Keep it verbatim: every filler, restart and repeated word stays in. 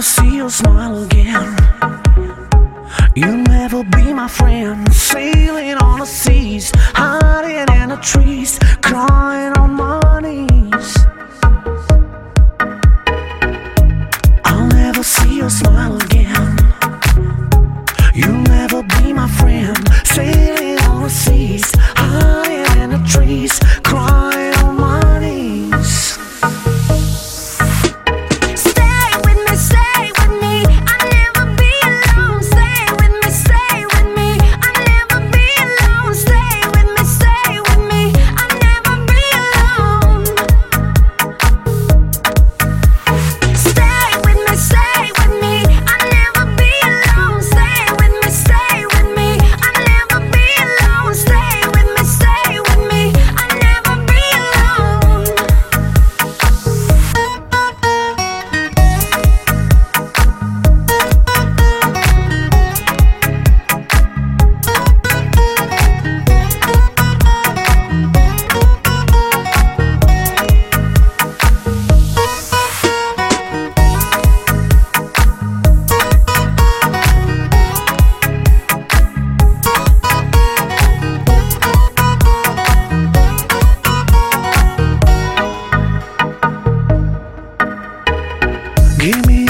see your smile again. You'll never be my friend. Sailing on the seas, hiding in the trees, crying on my knees. I'll never see your smile again. You'll never be my friend. Sailing on the seas, hiding in the trees, crying on my knees. Give me